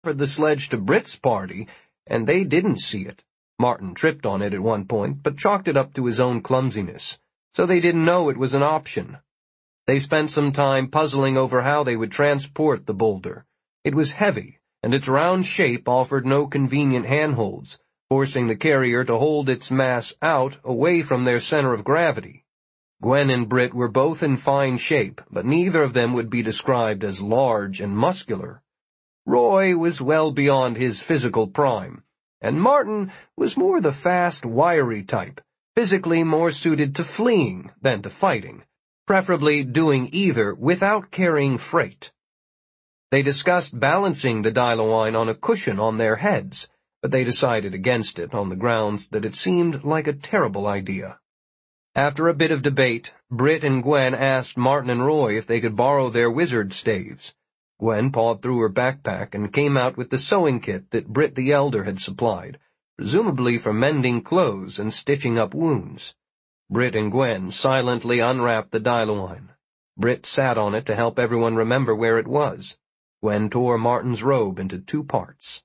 offered the sledge to Britt's party, and they didn't see it. Martin tripped on it at one point, but chalked it up to his own clumsiness, so they didn't know it was an option. They spent some time puzzling over how they would transport the boulder. It was heavy, and its round shape offered no convenient handholds, forcing the carrier to hold its mass out away from their center of gravity. Gwen and Britt were both in fine shape, but neither of them would be described as large and muscular. Roy was well beyond his physical prime, and Martin was more the fast, wiry type, physically more suited to fleeing than to fighting, preferably doing either without carrying freight. They discussed balancing the Dial-O-Wine on a cushion on their heads, but they decided against it on the grounds that it seemed like a terrible idea. After a bit of debate, Britt and Gwen asked Martin and Roy if they could borrow their wizard staves. Gwen pawed through her backpack and came out with the sewing kit that Britt the Elder had supplied, presumably for mending clothes and stitching up wounds. Britt and Gwen silently unwrapped the Dial-O-Wine. Britt sat on it to help everyone remember where it was. Gwen tore Martin's robe into 2 parts.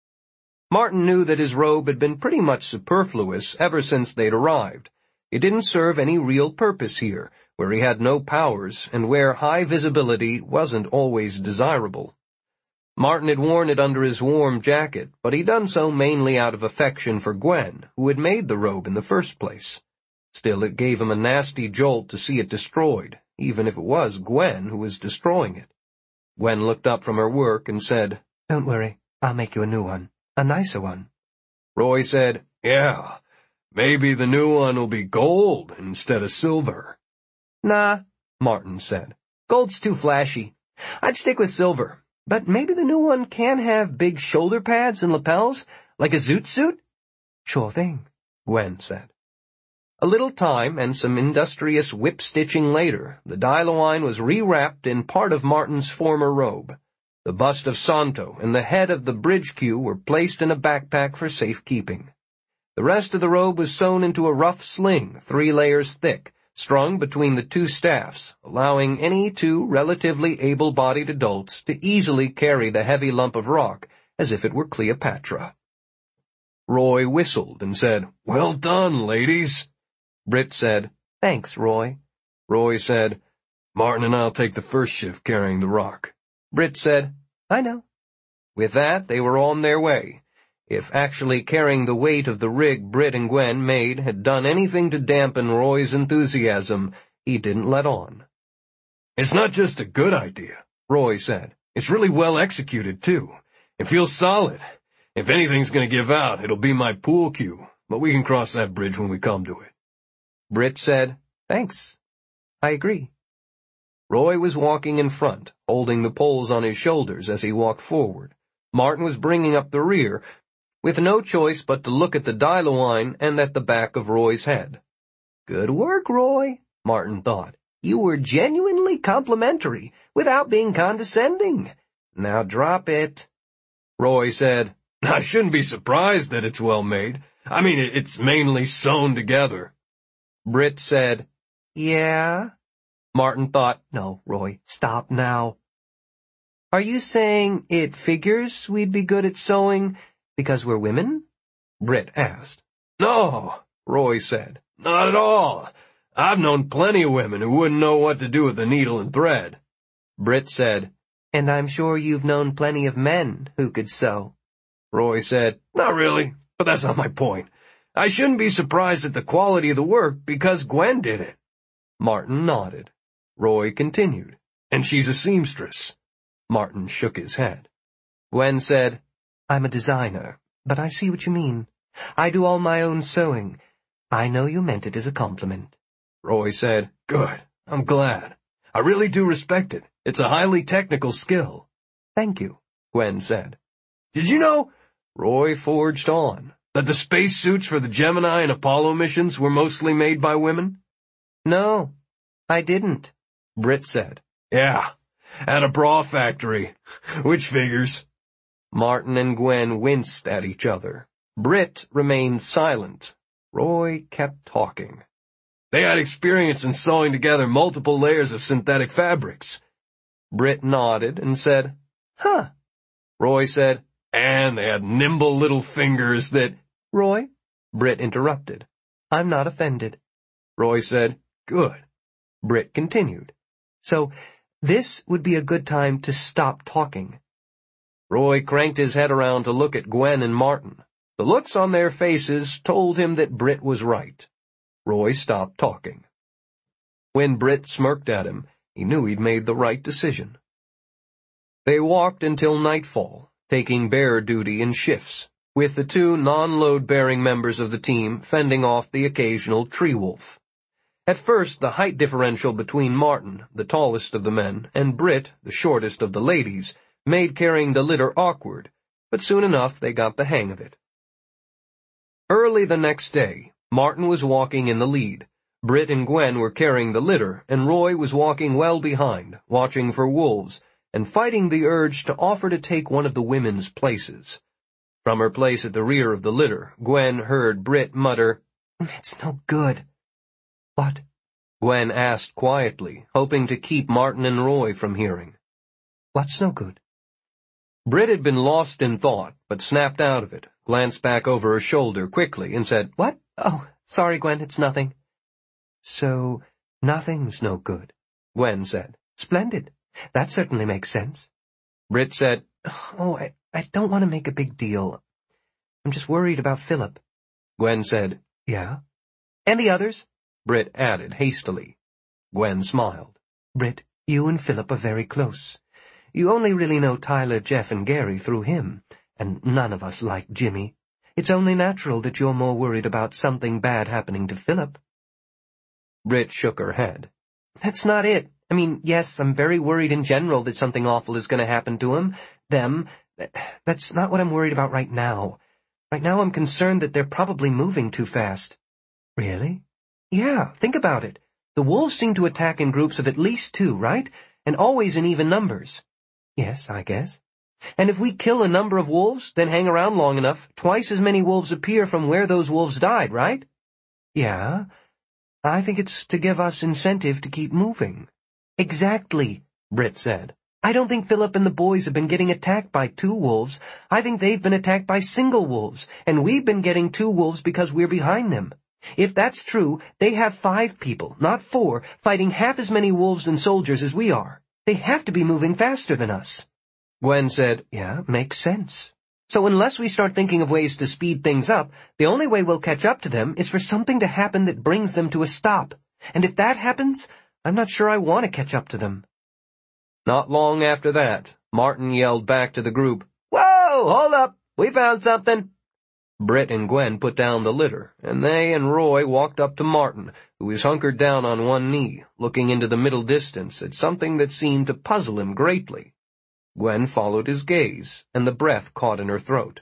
Martin knew that his robe had been pretty much superfluous ever since they'd arrived. It didn't serve any real purpose here, where he had no powers and where high visibility wasn't always desirable. Martin had worn it under his warm jacket, but he'd done so mainly out of affection for Gwen, who had made the robe in the first place. Still, it gave him a nasty jolt to see it destroyed, even if it was Gwen who was destroying it. Gwen looked up from her work and said, "Don't worry, I'll make you a new one, a nicer one." Roy said, "Yeah, maybe the new one will be gold instead of silver." "Nah," Martin said. "Gold's too flashy. I'd stick with silver, but maybe the new one can have big shoulder pads and lapels, like a zoot suit?" "Sure thing," Gwen said. A little time and some industrious whip-stitching later, the Dial-O-Wine was rewrapped in part of Martin's former robe. The bust of Santo and the head of the bridge queue were placed in a backpack for safekeeping. The rest of the robe was sewn into a rough sling, 3 layers thick, strung between the 2 staffs, allowing any 2 relatively able-bodied adults to easily carry the heavy lump of rock as if it were Cleopatra. Roy whistled and said, "Well done, ladies." Britt said, "Thanks, Roy." Roy said, "Martin and I'll take the first shift carrying the rock." Britt said, "I know." With that, they were on their way. If actually carrying the weight of the rig Britt and Gwen made had done anything to dampen Roy's enthusiasm, he didn't let on. "It's not just a good idea," Roy said. "It's really well executed, too. It feels solid. If anything's going to give out, it'll be my pool cue, but we can cross that bridge when we come to it." Britt said, "Thanks. I agree." Roy was walking in front, holding the poles on his shoulders as he walked forward. Martin was bringing up the rear, with no choice but to look at the Dial-O-Wine and at the back of Roy's head. "Good work, Roy," Martin thought. "You were genuinely complimentary, without being condescending. Now drop it." Roy said, "I shouldn't be surprised that it's well made. I mean, it's mainly sewn together." Britt said, "Yeah?" Martin thought, "No, Roy, stop now." "Are you saying it figures we'd be good at sewing because we're women?" Britt asked. "No," Roy said, "not at all. I've known plenty of women who wouldn't know what to do with a needle and thread." Britt said, "And I'm sure you've known plenty of men who could sew." Roy said, "Not really, but that's not my point. I shouldn't be surprised at the quality of the work because Gwen did it." Martin nodded. Roy continued, "And she's a seamstress." Martin shook his head. Gwen said, "I'm a designer, but I see what you mean. I do all my own sewing. I know you meant it as a compliment." Roy said, "Good. I'm glad. I really do respect it. It's a highly technical skill." "Thank you," Gwen said. "Did you know," Roy forged on, "that the spacesuits for the Gemini and Apollo missions were mostly made by women?" "No, I didn't," Britt said. "Yeah, at a bra factory, which figures." Martin and Gwen winced at each other. Britt remained silent. Roy kept talking. "They had experience in sewing together multiple layers of synthetic fabrics." Britt nodded and said, "Huh, Roy said, and they had nimble little fingers that— Roy, Britt interrupted. I'm not offended. Roy said, good. Britt continued. So, this would be a good time to stop talking. Roy cranked his head around to look at Gwen and Martin. The looks on their faces told him that Britt was right. Roy stopped talking. When Britt smirked at him, he knew he'd made the right decision. They walked until nightfall, taking bear duty in shifts, with the two non-load-bearing members of the team fending off the occasional tree wolf. At first, the height differential between Martin, the tallest of the men, and Britt, the shortest of the ladies, made carrying the litter awkward, but soon enough they got the hang of it. Early the next day, Martin was walking in the lead. Britt and Gwen were carrying the litter, and Roy was walking well behind, watching for wolves, and fighting the urge to offer to take one of the women's places. From her place at the rear of the litter, Gwen heard Britt mutter, It's no good. What? Gwen asked quietly, hoping to keep Martin and Roy from hearing. What's no good? Britt had been lost in thought, but snapped out of it, glanced back over her shoulder quickly, and said, What? Oh, sorry, Gwen, it's nothing. So, nothing's no good, Gwen said. Splendid. That certainly makes sense. Britt said, Oh, I don't want to make a big deal. I'm just worried about Philip. Gwen said, Yeah? And the others? Britt added hastily. Gwen smiled. Britt, you and Philip are very close. You only really know Tyler, Jeff, and Gary through him, and none of us like Jimmy. It's only natural that you're more worried about something bad happening to Philip. Britt shook her head. That's not it. I mean, yes, I'm very worried in general that something awful is going to happen to them. That's not what I'm worried about right now. Right now I'm concerned that they're probably moving too fast. Really? Yeah, think about it. The wolves seem to attack in groups of at least 2, right? And always in even numbers. Yes, I guess. And if we kill a number of wolves, then hang around long enough, twice as many wolves appear from where those wolves died, right? Yeah. I think it's to give us incentive to keep moving. Exactly, Britt said. I don't think Philip and the boys have been getting attacked by 2 wolves. I think they've been attacked by single wolves, and we've been getting 2 wolves because we're behind them. If that's true, they have 5 people, not 4, fighting half as many wolves and soldiers as we are. They have to be moving faster than us. Gwen said, Yeah, makes sense. So unless we start thinking of ways to speed things up, the only way we'll catch up to them is for something to happen that brings them to a stop. And if that happens, I'm not sure I want to catch up to them. Not long after that, Martin yelled back to the group, Whoa, hold up, we found something. Britt and Gwen put down the litter, and they and Roy walked up to Martin, who was hunkered down on one knee, looking into the middle distance at something that seemed to puzzle him greatly. Gwen followed his gaze, and the breath caught in her throat.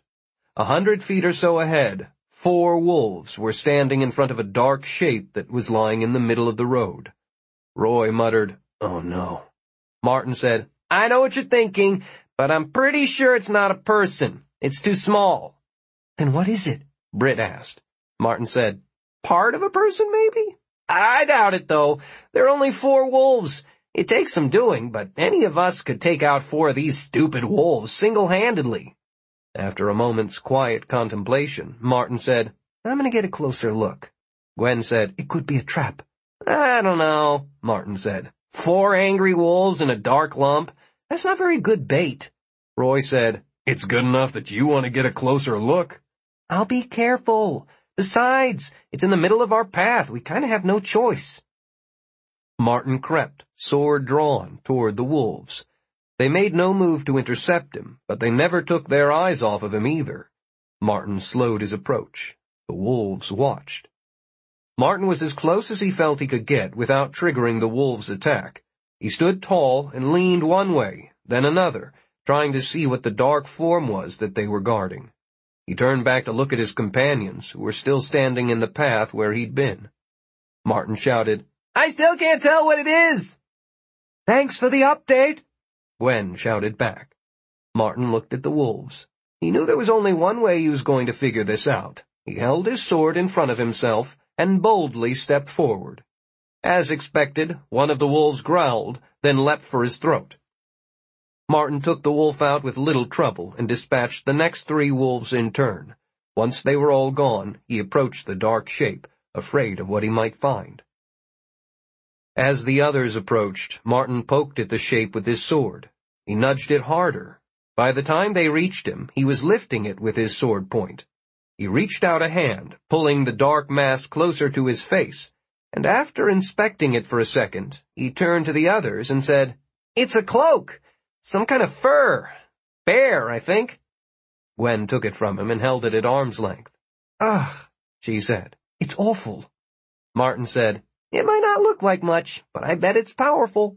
100 feet or so ahead, 4 wolves were standing in front of a dark shape that was lying in the middle of the road. Roy muttered, Oh no. Martin said, I know what you're thinking, but I'm pretty sure it's not a person. It's too small. Then what is it? Britt asked. Martin said, Part of a person, maybe? I doubt it, though. There are only 4 wolves. It takes some doing, but any of us could take out 4 of these stupid wolves single-handedly. After a moment's quiet contemplation, Martin said, I'm going to get a closer look. Gwen said, It could be a trap. I don't know, Martin said. 4 angry wolves in a dark lump? That's not very good bait. Roy said, It's good enough that you want to get a closer look. I'll be careful. Besides, it's in the middle of our path. We kind of have no choice. Martin crept, sword drawn, toward the wolves. They made no move to intercept him, but they never took their eyes off of him either. Martin slowed his approach. The wolves watched. Martin was as close as he felt he could get without triggering the wolves' attack. He stood tall and leaned one way, then another, trying to see what the dark form was that they were guarding. He turned back to look at his companions, who were still standing in the path where he'd been. Martin shouted, I still can't tell what it is! Thanks for the update, Gwen shouted back. Martin looked at the wolves. He knew there was only one way he was going to figure this out. He held his sword in front of himself and boldly stepped forward. As expected, one of the wolves growled, then leapt for his throat. Martin took the wolf out with little trouble and dispatched the next 3 wolves in turn. Once they were all gone, he approached the dark shape, afraid of what he might find. As the others approached, Martin poked at the shape with his sword. He nudged it harder. By the time they reached him, he was lifting it with his sword point. He reached out a hand, pulling the dark mass closer to his face, and after inspecting it for a second, he turned to the others and said, "It's a cloak! Some kind of fur. Bear, I think." Gwen took it from him and held it at arm's length. "Ugh," she said. "It's awful." Martin said, "It might not look like much, but I bet it's powerful."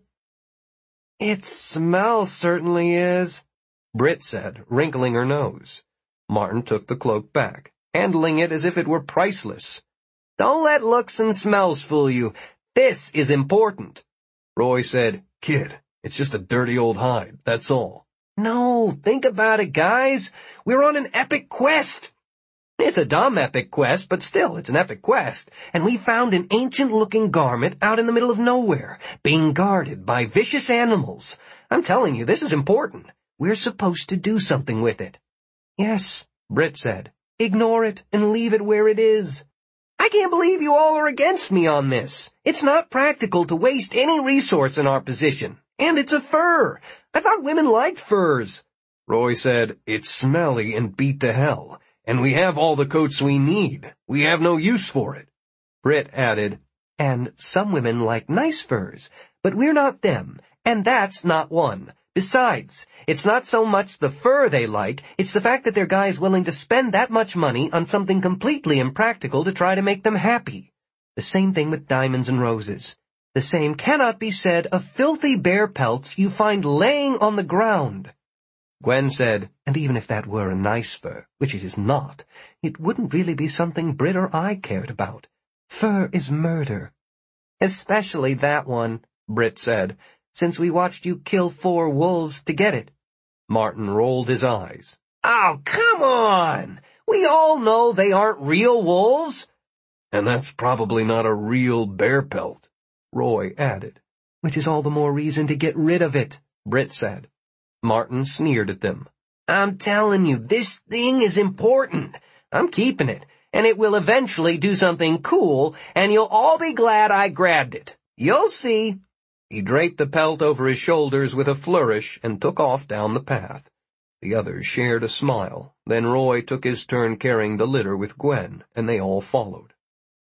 "It smells certainly is," Britt said, wrinkling her nose. Martin took the cloak back, handling it as if it were priceless. "Don't let looks and smells fool you. This is important." Roy said, "Kid, it's just a dirty old hide, that's all." "No, think about it, guys. We're on an epic quest." "It's a dumb epic quest, but still, it's an epic quest. And we found an ancient-looking garment out in the middle of nowhere, being guarded by vicious animals. I'm telling you, this is important. We're supposed to do something with it." "Yes," Britt said. "Ignore it and leave it where it is." "I can't believe you all are against me on this. It's not practical to waste any resource in our position. And it's a fur. I thought women liked furs." Roy said, "It's smelly and beat to hell. And we have all the coats we need. We have no use for it." Britt added, "And some women like nice furs, but we're not them, and that's not one. Besides, it's not so much the fur they like, it's the fact that they're guys willing to spend that much money on something completely impractical to try to make them happy. The same thing with diamonds and roses. The same cannot be said of filthy bear pelts you find laying on the ground." Gwen said, "And even if that were a nice fur, which it is not, it wouldn't really be something Britt or I cared about. Fur is murder." "Especially that one," Britt said, "since we watched you kill 4 wolves to get it." Martin rolled his eyes. "Oh, come on! We all know they aren't real wolves." "And that's probably not a real bear pelt," Roy added. "Which is all the more reason to get rid of it," Britt said. Martin sneered at them. "I'm telling you, this thing is important. I'm keeping it, and it will eventually do something cool, and you'll all be glad I grabbed it. You'll see." He draped the pelt over his shoulders with a flourish and took off down the path. The others shared a smile. Then Roy took his turn carrying the litter with Gwen, and they all followed.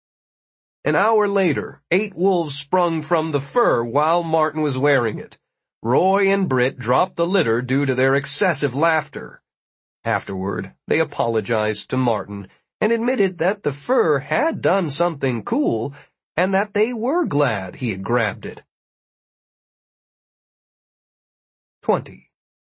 An hour later, 8 wolves sprung from the fur while Martin was wearing it. Roy and Britt dropped the litter due to their excessive laughter. Afterward, they apologized to Martin and admitted that the fur had done something cool and that they were glad he had grabbed it. 20.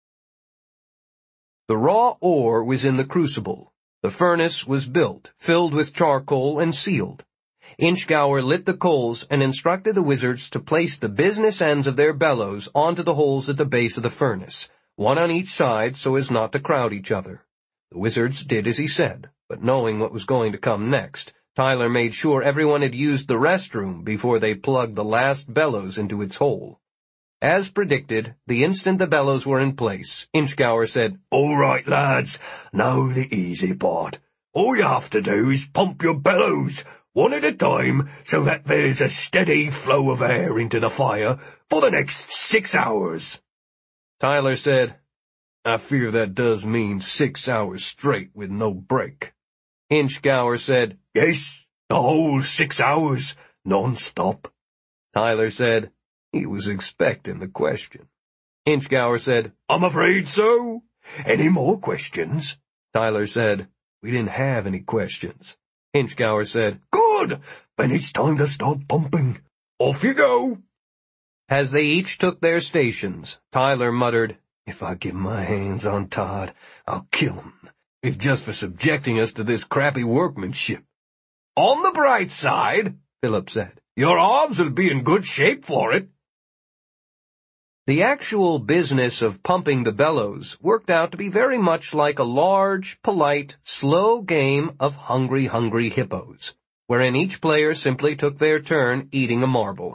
The raw ore was in the crucible. The furnace was built, filled with charcoal, and sealed. Inchgour lit the coals and instructed the wizards to place the business ends of their bellows onto the holes at the base of the furnace, one on each side so as not to crowd each other. The wizards did as he said, but knowing what was going to come next, Tyler made sure everyone had used the restroom before they plugged the last bellows into its hole. As predicted, the instant the bellows were in place, Inchgour said, "All right, lads, now the easy part. All you have to do is pump your bellows, one at a time, so that there's a steady flow of air into the fire for the next 6 hours." Tyler said, "I fear that does mean 6 hours straight with no break." Inchgour said, "Yes, the whole 6 hours, non-stop." Tyler said, he was expecting the question. Inchgour said, "I'm afraid so. Any more questions?" Tyler said, "We didn't have any questions." Inchgour said, "Good! Then it's time to start pumping. Off you go." As they each took their stations, Tyler muttered, "If I get my hands on Todd, I'll kill him, if just for subjecting us to this crappy workmanship." "On the bright side," Philip said, "your arms will be in good shape for it." The actual business of pumping the bellows worked out to be very much like a large, polite, slow game of hungry hippos, wherein each player simply took their turn eating a marble.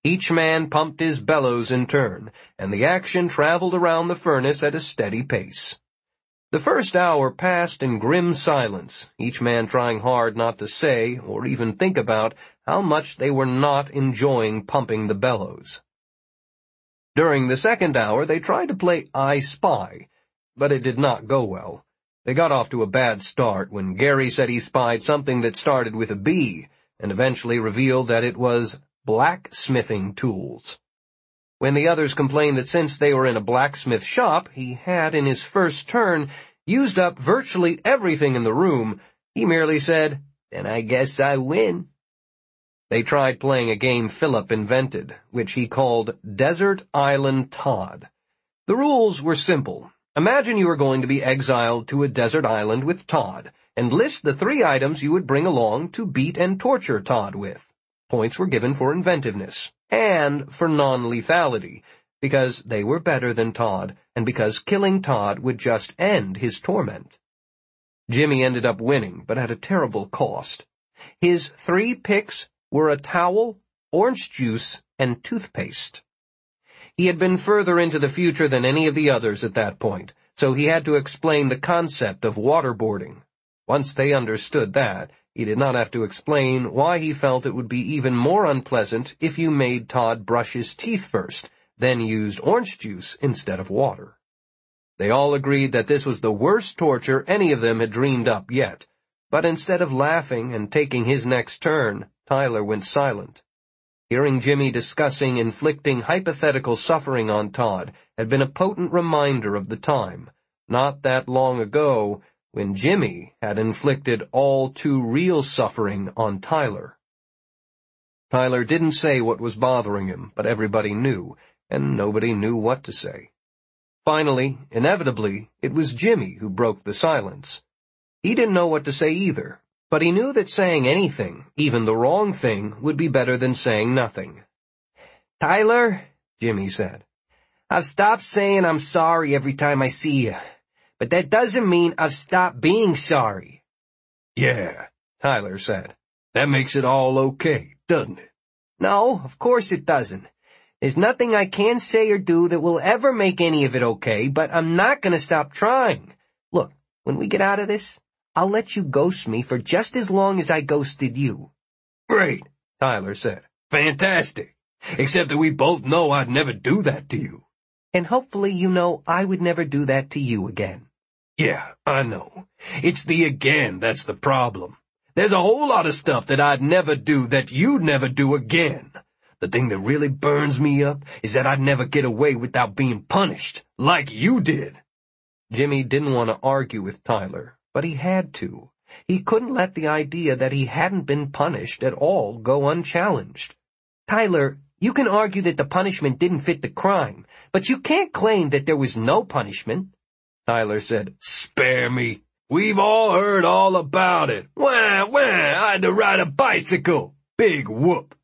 Each man pumped his bellows in turn, and the action traveled around the furnace at a steady pace. The first hour passed in grim silence, each man trying hard not to say or even think about how much they were not enjoying pumping the bellows. During the second hour, they tried to play I Spy, but it did not go well. They got off to a bad start when Gary said he spied something that started with a B, and eventually revealed that it was blacksmithing tools. When the others complained that since they were in a blacksmith shop, he had, in his first turn, used up virtually everything in the room, he merely said, "Then I guess I win." They tried playing a game Philip invented, which he called Desert Island Todd. The rules were simple. Imagine you were going to be exiled to a desert island with Todd, and list the 3 items you would bring along to beat and torture Todd with. Points were given for inventiveness, and for non-lethality, because they were better than Todd, and because killing Todd would just end his torment. Jimmy ended up winning, but at a terrible cost. His 3 picks were a towel, orange juice, and toothpaste. He had been further into the future than any of the others at that point, so he had to explain the concept of waterboarding. Once they understood that, he did not have to explain why he felt it would be even more unpleasant if you made Todd brush his teeth first, then used orange juice instead of water. They all agreed that this was the worst torture any of them had dreamed up yet, but instead of laughing and taking his next turn, Tyler went silent. Hearing Jimmy discussing inflicting hypothetical suffering on Todd had been a potent reminder of the time, not that long ago, when Jimmy had inflicted all too real suffering on Tyler. Tyler didn't say what was bothering him, but everybody knew, and nobody knew what to say. Finally, inevitably, it was Jimmy who broke the silence. He didn't know what to say either, but he knew that saying anything, even the wrong thing, would be better than saying nothing. "Tyler," Jimmy said, "I've stopped saying I'm sorry every time I see you. But that doesn't mean I've stopped being sorry." "Yeah," Tyler said. "That makes it all okay, doesn't it?" "No, of course it doesn't. There's nothing I can say or do that will ever make any of it okay, but I'm not going to stop trying. Look, when we get out of this, I'll let you ghost me for just as long as I ghosted you." "Great," Tyler said. "Fantastic. Except that we both know I'd never do that to you." "And hopefully you know I would never do that to you again." "Yeah, I know. It's the again that's the problem. There's a whole lot of stuff that I'd never do that you'd never do again. The thing that really burns me up is that I'd never get away without being punished, like you did." Jimmy didn't want to argue with Tyler, but he had to. He couldn't let the idea that he hadn't been punished at all go unchallenged. "Tyler, you can argue that the punishment didn't fit the crime, but you can't claim that there was no punishment." Tyler said, "Spare me. We've all heard all about it. Wah, wah, I had to ride a bicycle. Big whoop."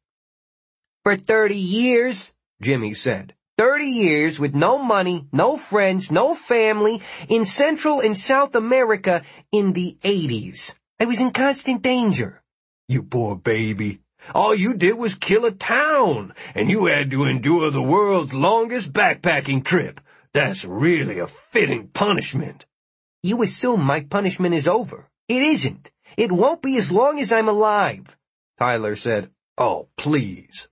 "For 30 years, Jimmy said. 30 years with no money, no friends, no family, in Central and South America in the 80s. I was in constant danger." "You poor baby. All you did was kill a town, and you had to endure the world's longest backpacking trip. That's really a fitting punishment." "You assume my punishment is over. It isn't. It won't be as long as I'm alive." Tyler said, "Oh, please."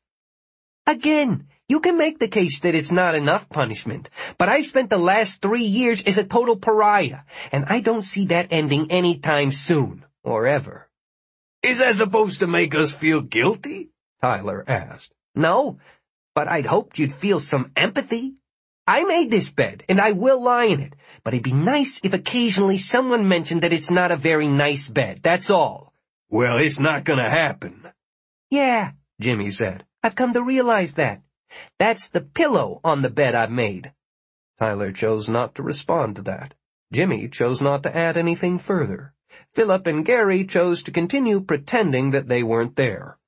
"Again, you can make the case that it's not enough punishment, but I've spent the last 3 years as a total pariah, and I don't see that ending any time soon, or ever." "Is that supposed to make us feel guilty?" Tyler asked. "No, but I'd hoped you'd feel some empathy. I made this bed, and I will lie in it, but it'd be nice if occasionally someone mentioned that it's not a very nice bed, that's all." "Well, it's not gonna happen." "Yeah," Jimmy said. "I've come to realize that. That's the pillow on the bed I've made." Tyler chose not to respond to that. Jimmy chose not to add anything further. Philip and Gary chose to continue pretending that they weren't there.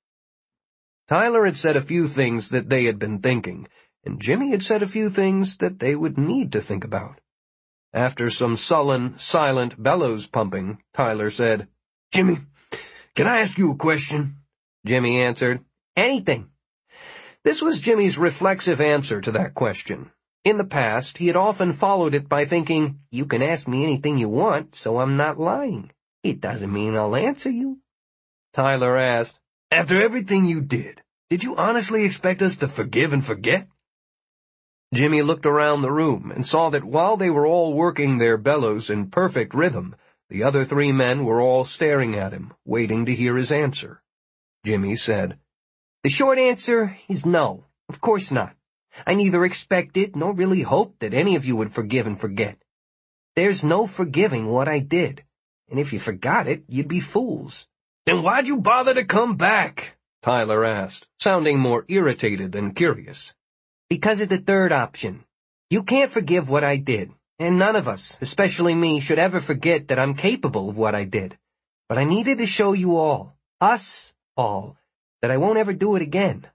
Tyler had said a few things that they had been thinking, and Jimmy had said a few things that they would need to think about. After some sullen, silent bellows pumping, Tyler said, "Jimmy, can I ask you a question?" Jimmy answered, "Anything." This was Jimmy's reflexive answer to that question. In the past, he had often followed it by thinking, "You can ask me anything you want, so I'm not lying. It doesn't mean I'll answer you." Tyler asked, "After everything you did you honestly expect us to forgive and forget?" Jimmy looked around the room and saw that while they were all working their bellows in perfect rhythm, the other 3 men were all staring at him, waiting to hear his answer. Jimmy said, "The short answer is no, of course not. I neither expected nor really hoped that any of you would forgive and forget. There's no forgiving what I did, and if you forgot it, you'd be fools." "Then why'd you bother to come back?" Tyler asked, sounding more irritated than curious. "Because of the third option. You can't forgive what I did, and none of us, especially me, should ever forget that I'm capable of what I did. But I needed to show you all, us all, that I won't ever do it again."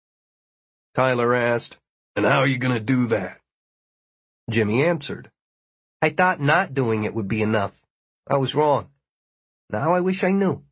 Tyler asked, "And how are you going to do that?" Jimmy answered, "I thought not doing it would be enough. I was wrong. Now I wish I knew."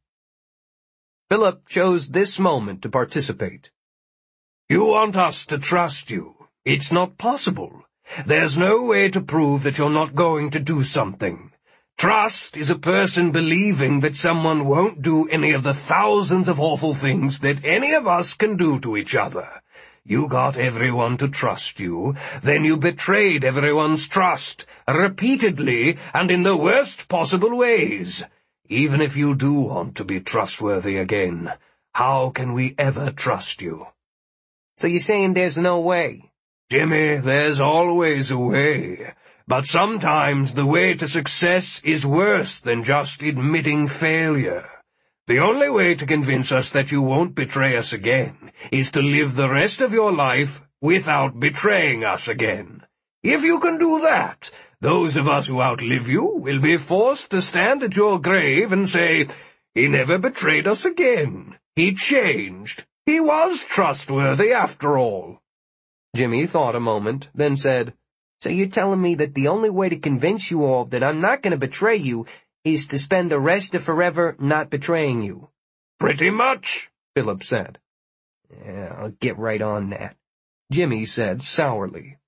Philip chose this moment to participate. "You want us to trust you. It's not possible. There's no way to prove that you're not going to do something. Trust is a person believing that someone won't do any of the thousands of awful things that any of us can do to each other. You got everyone to trust you, then you betrayed everyone's trust, repeatedly and in the worst possible ways. Even if you do want to be trustworthy again, how can we ever trust you?" "So you're saying there's no way?" "Jimmy, there's always a way. But sometimes the way to success is worse than just admitting failure. The only way to convince us that you won't betray us again is to live the rest of your life without betraying us again. If you can do that, those of us who outlive you will be forced to stand at your grave and say, 'He never betrayed us again. He changed. He was trustworthy after all.'" Jimmy thought a moment, then said, "So you're telling me that the only way to convince you all that I'm not going to betray you is to spend the rest of forever not betraying you?" "Pretty much," Philip said. "Yeah, I'll get right on that," Jimmy said sourly.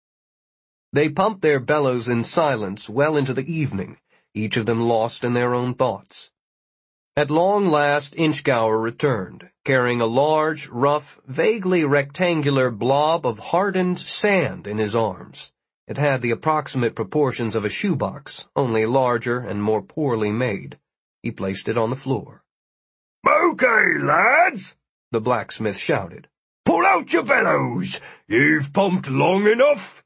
They pumped their bellows in silence well into the evening, each of them lost in their own thoughts. At long last Inchgower returned, carrying a large, rough, vaguely rectangular blob of hardened sand in his arms. It had the approximate proportions of a shoebox, only larger and more poorly made. He placed it on the floor. "Okay, lads," the blacksmith shouted. "Pull out your bellows. You've pumped long enough."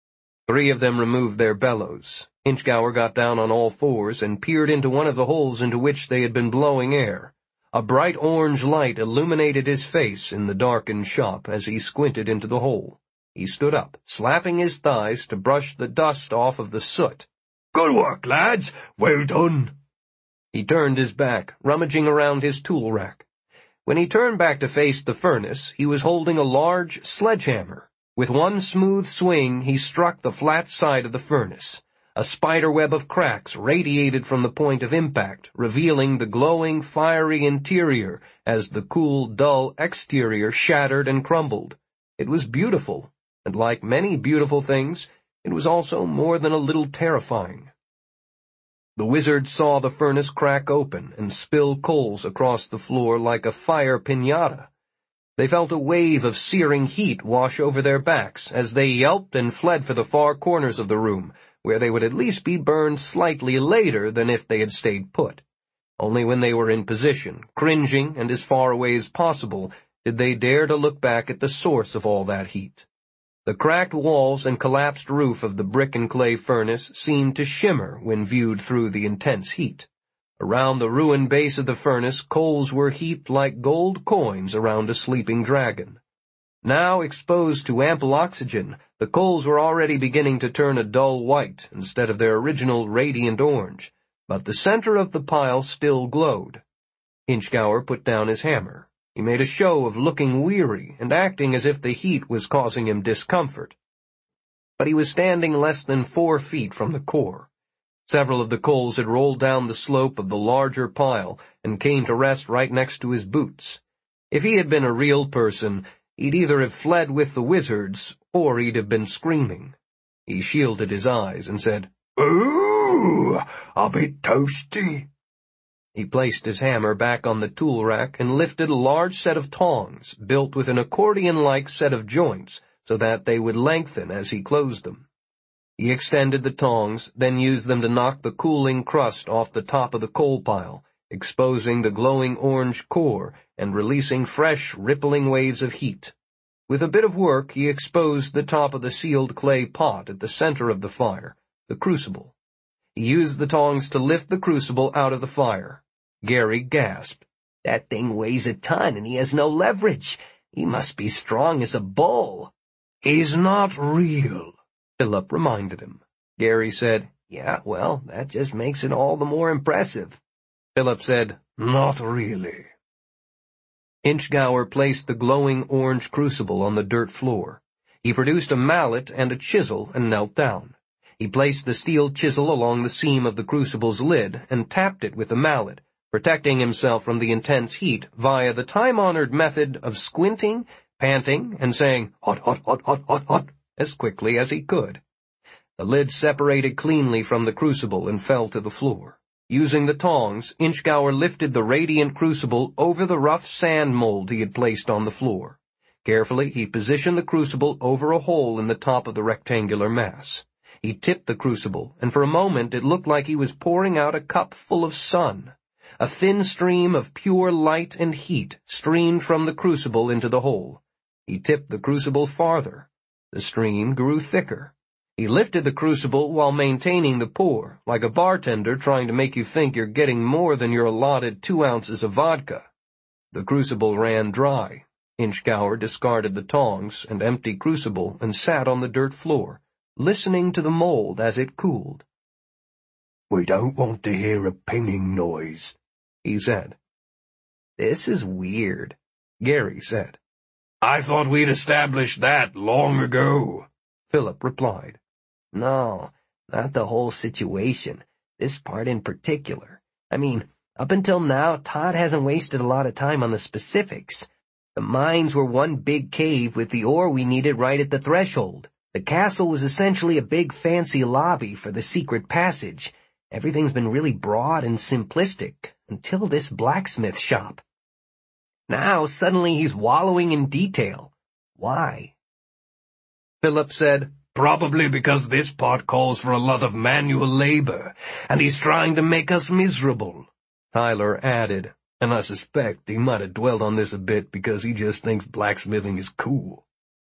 3 of them removed their bellows. Inchgower got down on all fours and peered into one of the holes into which they had been blowing air. A bright orange light illuminated his face in the darkened shop as he squinted into the hole. He stood up, slapping his thighs to brush the dust off of the soot. "Good work, lads. Well done." He turned his back, rummaging around his tool rack. When he turned back to face the furnace, he was holding a large sledgehammer. With one smooth swing, he struck the flat side of the furnace. A spiderweb of cracks radiated from the point of impact, revealing the glowing, fiery interior as the cool, dull exterior shattered and crumbled. It was beautiful, and like many beautiful things, it was also more than a little terrifying. The wizard saw the furnace crack open and spill coals across the floor like a fire piñata. They felt a wave of searing heat wash over their backs as they yelped and fled for the far corners of the room, where they would at least be burned slightly later than if they had stayed put. Only when they were in position, cringing and as far away as possible, did they dare to look back at the source of all that heat. The cracked walls and collapsed roof of the brick and clay furnace seemed to shimmer when viewed through the intense heat. Around the ruined base of the furnace, coals were heaped like gold coins around a sleeping dragon. Now exposed to ample oxygen, the coals were already beginning to turn a dull white instead of their original radiant orange, but the center of the pile still glowed. Inchgower put down his hammer. He made a show of looking weary and acting as if the heat was causing him discomfort. But he was standing less than 4 feet from the core. Several of the coals had rolled down the slope of the larger pile and came to rest right next to his boots. If he had been a real person, He'd either have fled with the wizards, or he'd have been screaming. He shielded his eyes and said, "Ooh, a bit toasty." He placed his hammer back on the tool rack and lifted a large set of tongs, built with an accordion-like set of joints, so that they would lengthen as he closed them. He extended the tongs, then used them to knock the cooling crust off the top of the coal pile, exposing the glowing orange core and releasing fresh, rippling waves of heat. With a bit of work, he exposed the top of the sealed clay pot at the center of the fire, the crucible. He used the tongs to lift the crucible out of the fire. Gary gasped. "That thing weighs a ton and he has no leverage. He must be strong as a bull." "He's not real," Philip reminded him. Gary said, "Yeah, well, that just makes it all the more impressive." Philip said, "Not really." Inchgour placed the glowing orange crucible on the dirt floor. He produced a mallet and a chisel and knelt down. He placed the steel chisel along the seam of the crucible's lid and tapped it with the mallet, protecting himself from the intense heat via the time-honored method of squinting, panting, and saying, "Hot, hot, hot, hot, hot, hot," as quickly as he could. The lid separated cleanly from the crucible and fell to the floor. Using the tongs, Inchgour lifted the radiant crucible over the rough sand mold he had placed on the floor. Carefully, he positioned the crucible over a hole in the top of the rectangular mass. He tipped the crucible, and for a moment it looked like he was pouring out a cup full of sun. A thin stream of pure light and heat streamed from the crucible into the hole. He tipped the crucible farther. The stream grew thicker. He lifted the crucible while maintaining the pour, like a bartender trying to make you think you're getting more than your allotted 2 ounces of vodka. The crucible ran dry. Inchgour discarded the tongs and empty crucible and sat on the dirt floor, listening to the mold as it cooled. "We don't want to hear a pinging noise," he said. "This is weird," Gary said. "I thought we'd established that long ago," Philip replied. "No, not the whole situation. This part in particular. I mean, up until now, Todd hasn't wasted a lot of time on the specifics. The mines were one big cave with the ore we needed right at the threshold. The castle was essentially a big fancy lobby for the secret passage. Everything's been really broad and simplistic, until this blacksmith shop. Now, suddenly he's wallowing in detail. Why?" Philip said, "Probably because this part calls for a lot of manual labor, and he's trying to make us miserable." Tyler added, "And I suspect he might have dwelled on this a bit because he just thinks blacksmithing is cool."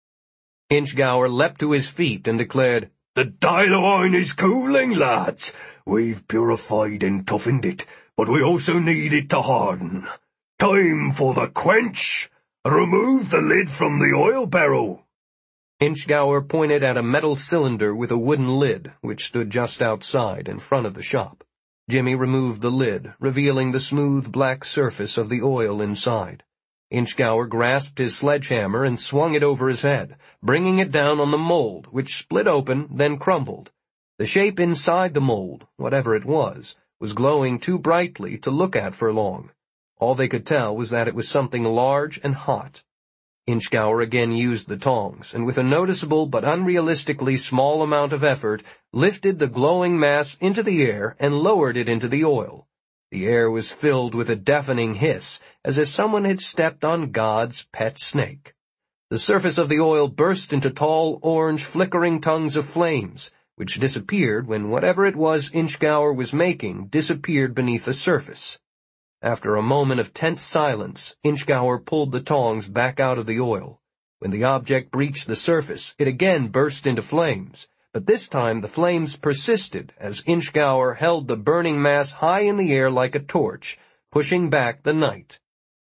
Inchgour leapt to his feet and declared, "The dial-o-iron is cooling, lads. We've purified and toughened it, but we also need it to harden. Time for the quench. Remove the lid from the oil barrel." Inchgour pointed at a metal cylinder with a wooden lid, which stood just outside in front of the shop. Jimmy removed the lid, revealing the smooth black surface of the oil inside. Inchgour grasped his sledgehammer and swung it over his head, bringing it down on the mold, which split open, then crumbled. The shape inside the mold, whatever it was glowing too brightly to look at for long. All they could tell was that it was something large and hot. Inchgour again used the tongs, and with a noticeable but unrealistically small amount of effort, lifted the glowing mass into the air and lowered it into the oil. The air was filled with a deafening hiss, as if someone had stepped on God's pet snake. The surface of the oil burst into tall, orange, flickering tongues of flames, which disappeared when whatever it was Inchgour was making disappeared beneath the surface. After a moment of tense silence, Inchgour pulled the tongs back out of the oil. When the object breached the surface, it again burst into flames, but this time the flames persisted as Inchgour held the burning mass high in the air like a torch, pushing back the night.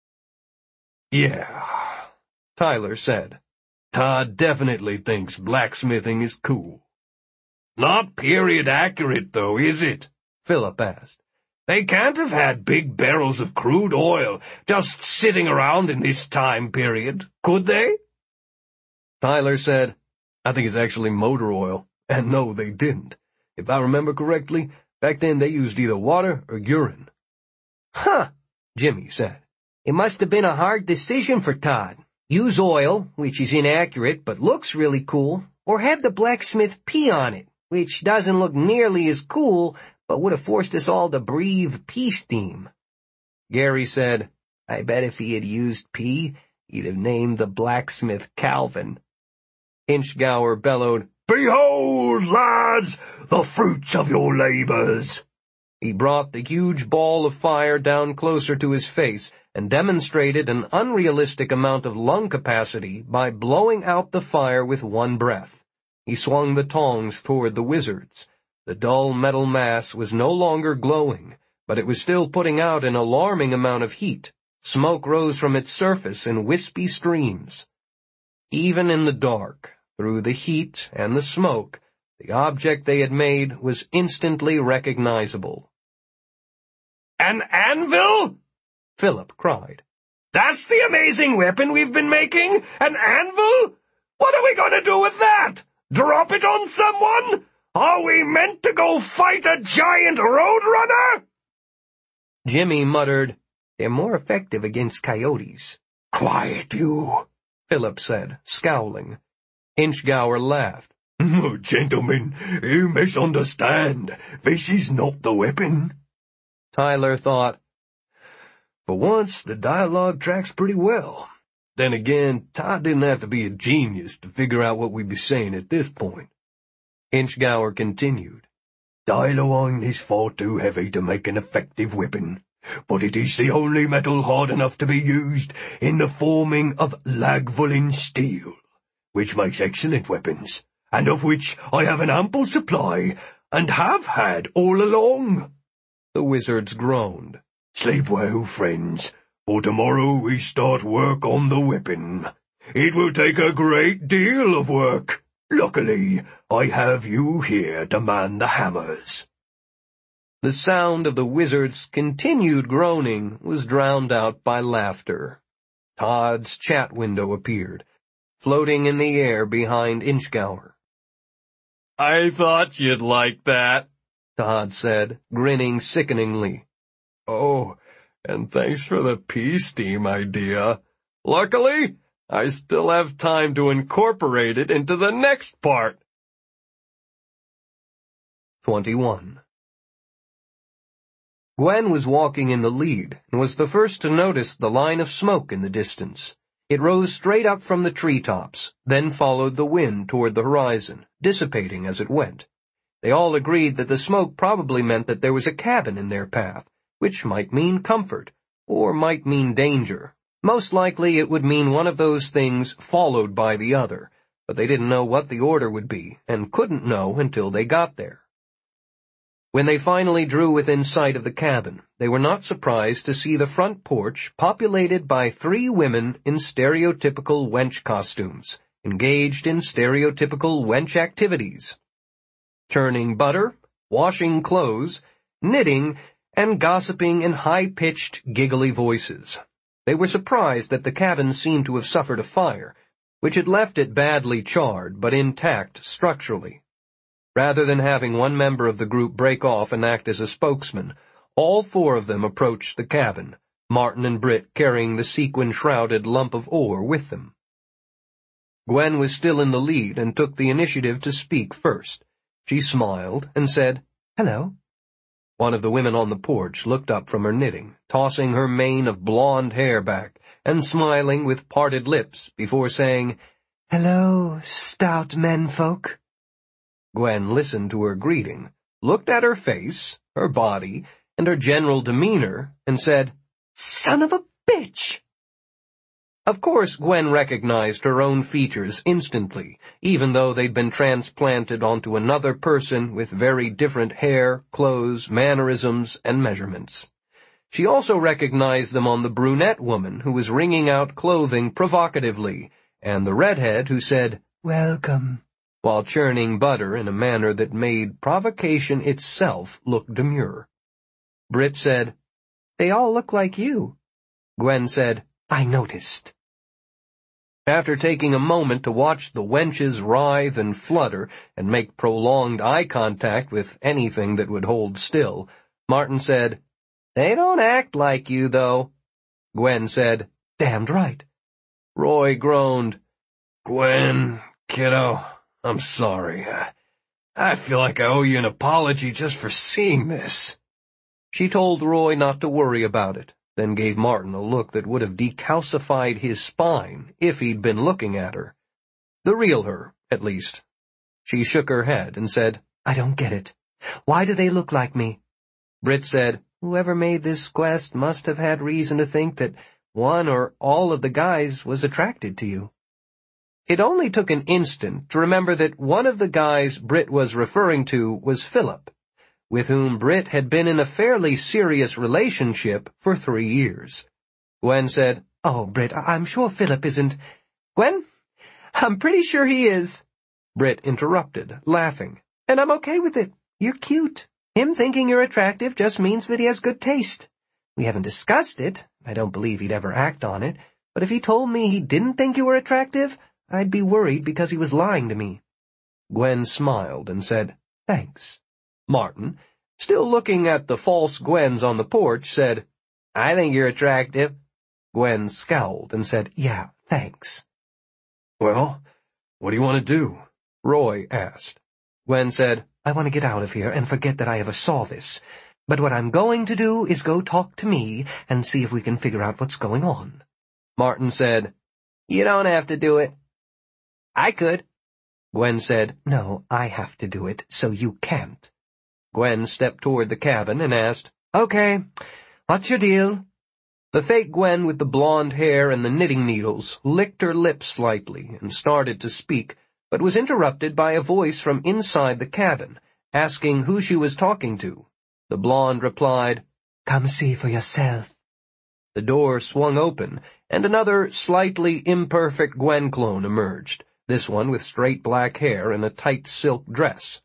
"Yeah," Tyler said. "Todd definitely thinks blacksmithing is cool." "Not period accurate, though, is it?" Philip asked. "They can't have had big barrels of crude oil just sitting around in this time period, could they?" Tyler said, "I think it's actually motor oil, and no, they didn't. If I remember correctly, back then they used either water or urine." "Huh," Jimmy said. "It must have been a hard decision for Todd. Use oil, which is inaccurate but looks really cool, or have the blacksmith pee on it, which doesn't look nearly as cool but would have forced us all to breathe pee steam. Gary said, I bet if he had used pee, he'd have named the blacksmith Calvin. Inchgour bellowed, Behold, lads, the fruits of your labors. He brought the huge ball of fire down closer to his face and demonstrated an unrealistic amount of lung capacity by blowing out the fire with one breath. He swung the tongs toward the wizards. The dull metal mass was no longer glowing, but it was still putting out an alarming amount of heat. Smoke rose from its surface in wispy streams. Even in the dark, through the heat and the smoke, the object they had made was instantly recognizable. An anvil? Philip cried. That's the amazing weapon we've been making? An anvil? What are we going to do with that? Drop it on someone? Are we meant to go fight a giant roadrunner? Jimmy muttered, They're more effective against coyotes. Quiet, you, Philip said, scowling. Inchgour laughed. Gentlemen, you misunderstand. This is not the weapon. Tyler thought, For once, the dialogue tracks pretty well. Then again, Todd didn't have to be a genius to figure out what we'd be saying at this point. Inchgour continued. Dialogue is far too heavy to make an effective weapon, but it is the only metal hard enough to be used in the forming of Lagvulin steel, which makes excellent weapons, and of which I have an ample supply, and have had all along. The wizards groaned. Sleep well, friends, for tomorrow we start work on the weapon. It will take a great deal of work. Luckily, I have you here to man the hammers. The sound of the wizard's continued groaning was drowned out by laughter. Todd's chat window appeared, floating in the air behind Inchgour. I thought you'd like that, Todd said, grinning sickeningly. Oh, and thanks for the pea steam idea. Luckily, I still have time to incorporate it into the next part. 21. Gwen was walking in the lead and was the first to notice the line of smoke in the distance. It rose straight up from the treetops, then followed the wind toward the horizon, dissipating as it went. They all agreed that the smoke probably meant that there was a cabin in their path, which might mean comfort, or might mean danger. Most likely it would mean one of those things followed by the other, but they didn't know what the order would be, and couldn't know until they got there. When they finally drew within sight of the cabin, they were not surprised to see the front porch populated by 3 women in stereotypical wench costumes, engaged in stereotypical wench activities. Churning butter, washing clothes, knitting, and gossiping in high-pitched, giggly voices. They were surprised that the cabin seemed to have suffered a fire, which had left it badly charred but intact structurally. Rather than having one member of the group break off and act as a spokesman, all 4 of them approached the cabin, Martin and Britt carrying the sequin-shrouded lump of ore with them. Gwen was still in the lead and took the initiative to speak first. She smiled and said, Hello. One of the women on the porch looked up from her knitting, tossing her mane of blonde hair back and smiling with parted lips before saying, Hello, stout menfolk. Gwen listened to her greeting, looked at her face, her body, and her general demeanor, and said, Son of a bitch! Of course, Gwen recognized her own features instantly, even though they'd been transplanted onto another person with very different hair, clothes, mannerisms, and measurements. She also recognized them on the brunette woman who was wringing out clothing provocatively, and the redhead who said, Welcome, while churning butter in a manner that made provocation itself look demure. Britt said, They all look like you. Gwen said, I noticed. After taking a moment to watch the wenches writhe and flutter and make prolonged eye contact with anything that would hold still, Martin said, They don't act like you, though. Gwen said, Damned right. Roy groaned. Gwen, kiddo, I'm sorry. I feel like I owe you an apology just for seeing this. She told Roy not to worry about it, then gave Martin a look that would have decalcified his spine if he'd been looking at her. The real her, at least. She shook her head and said, I don't get it. Why do they look like me? Britt said, whoever made this quest must have had reason to think that one or all of the guys was attracted to you. It only took an instant to remember that one of the guys Britt was referring to was Philip, with whom Britt had been in a fairly serious relationship for 3 years. Gwen said, Oh, Britt, I'm sure Philip isn't. Gwen, I'm pretty sure he is. Britt interrupted, laughing. And I'm okay with it. You're cute. Him thinking you're attractive just means that he has good taste. We haven't discussed it. I don't believe he'd ever act on it. But if he told me he didn't think you were attractive, I'd be worried because he was lying to me. Gwen smiled and said, Thanks. Martin, still looking at the false Gwens on the porch, said, I think you're attractive. Gwen scowled and said, Yeah, thanks. Well, what do you want to do? Roy asked. Gwen said, I want to get out of here and forget that I ever saw this. But what I'm going to do is go talk to me and see if we can figure out what's going on. Martin said, You don't have to do it. I could. Gwen said, No, I have to do it, so you can't. Gwen stepped toward the cabin and asked, Okay, what's your deal? The fake Gwen with the blonde hair and the knitting needles licked her lips slightly and started to speak, but was interrupted by a voice from inside the cabin, asking who she was talking to. The blonde replied, Come see for yourself. The door swung open, and another slightly imperfect Gwen clone emerged, this one with straight black hair and a tight silk dress.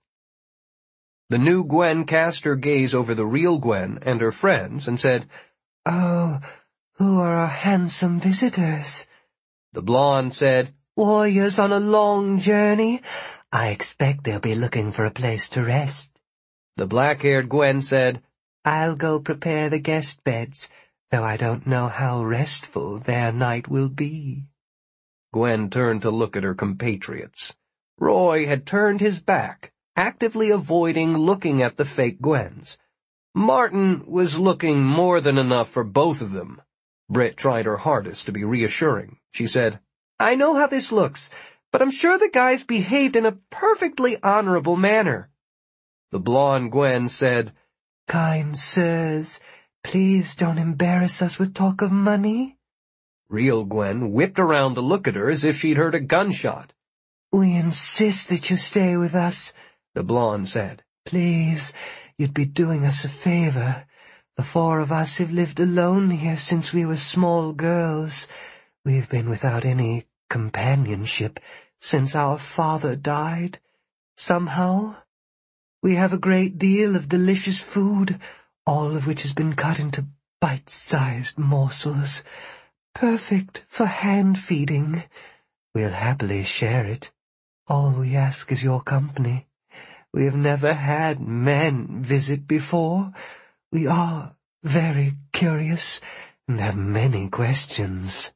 The new Gwen cast her gaze over the real Gwen and her friends and said, Oh, who are our handsome visitors? The blonde said, Warriors on a long journey. I expect they'll be looking for a place to rest. The black-haired Gwen said, I'll go prepare the guest beds, though I don't know how restful their night will be. Gwen turned to look at her compatriots. Roy had turned his back, actively avoiding looking at the fake Gwens. Martin was looking more than enough for both of them. Britt tried her hardest to be reassuring. She said, I know how this looks, but I'm sure the guys behaved in a perfectly honorable manner. The blonde Gwen said, Kind sirs, please don't embarrass us with talk of money. Real Gwen whipped around to look at her as if she'd heard a gunshot. We insist that you stay with us, the blonde said. Please, you'd be doing us a favor. The 4 of us have lived alone here since we were small girls. We've been without any companionship since our father died. Somehow, we have a great deal of delicious food, all of which has been cut into bite-sized morsels, perfect for hand-feeding. We'll happily share it. All we ask is your company. We have never had men visit before. We are very curious and have many questions.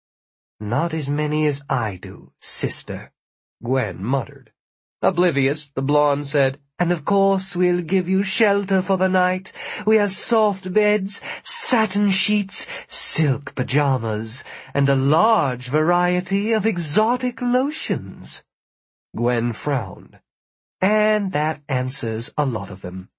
Not as many as I do, sister, Gwen muttered. Oblivious, the blonde said, And of course we'll give you shelter for the night. We have soft beds, satin sheets, silk pajamas, and a large variety of exotic lotions. Gwen frowned. And that answers a lot of them.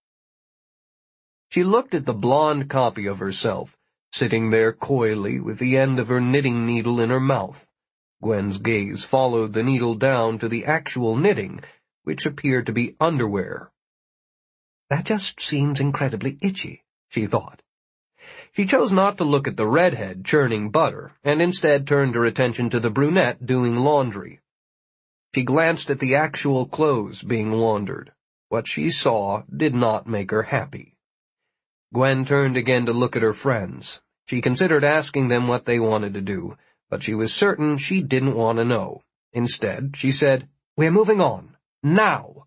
She looked at the blonde copy of herself, sitting there coyly with the end of her knitting needle in her mouth. Gwen's gaze followed the needle down to the actual knitting, which appeared to be underwear. That just seems incredibly itchy, she thought. She chose not to look at the redhead churning butter, and instead turned her attention to the brunette doing laundry. She glanced at the actual clothes being laundered. What she saw did not make her happy. Gwen turned again to look at her friends. She considered asking them what they wanted to do, but she was certain she didn't want to know. Instead, she said, We're moving on. Now!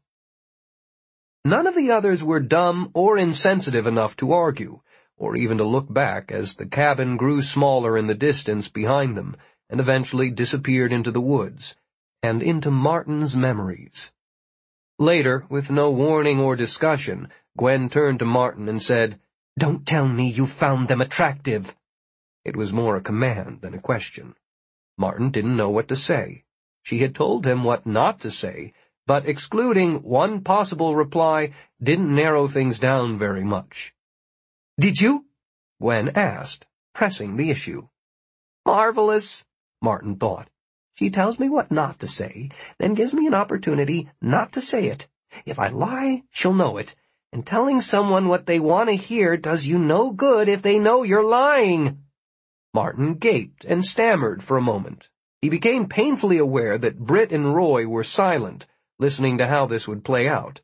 None of the others were dumb or insensitive enough to argue, or even to look back as the cabin grew smaller in the distance behind them, and eventually disappeared into the woods, and into Martin's memories. Later, with no warning or discussion, Gwen turned to Martin and said, "Don't tell me you found them attractive." It was more a command than a question. Martin didn't know what to say. She had told him what not to say, but excluding one possible reply didn't narrow things down very much. "Did you?" Gwen asked, pressing the issue. "Marvelous," Martin thought. "She tells me what not to say, then gives me an opportunity not to say it. If I lie, she'll know it, and telling someone what they want to hear does you no good if they know you're lying." Martin gaped and stammered for a moment. He became painfully aware that Britt and Roy were silent, listening to how this would play out.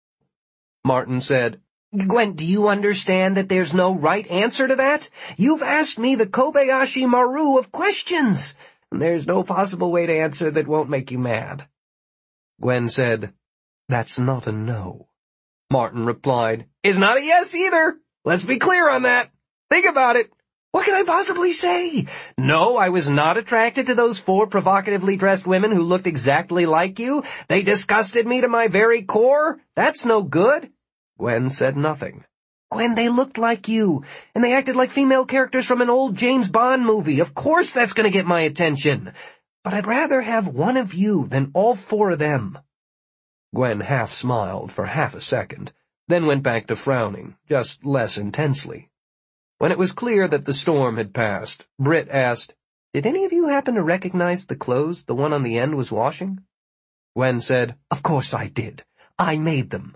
Martin said, "Gwen, do you understand that there's no right answer to that? You've asked me the Kobayashi Maru of questions, and there's no possible way to answer that won't make you mad." Gwen said, "That's not a no." Martin replied, "It's not a yes either. Let's be clear on that. Think about it. What can I possibly say? No, I was not attracted to those 4 provocatively dressed women who looked exactly like you. They disgusted me to my very core. That's no good." Gwen said nothing. "Gwen, they looked like you, and they acted like female characters from an old James Bond movie. Of course that's going to get my attention. But I'd rather have one of you than all 4 of them." Gwen half smiled for half a second, then went back to frowning, just less intensely. When it was clear that the storm had passed, Britt asked, "Did any of you happen to recognize the clothes the one on the end was washing?" Gwen said, "Of course I did. I made them."